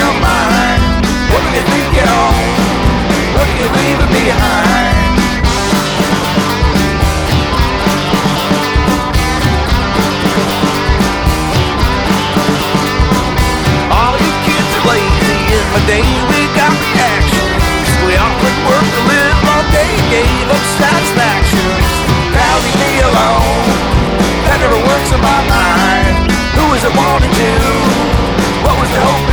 your mind? What are you thinking on? What are you leaving behind? All you kids are lazy. In my day we got reactions. We offered work to live all day, gave up satisfactions. Now leave me alone. That never works in my mind. Who was it wanting to? What was the hope?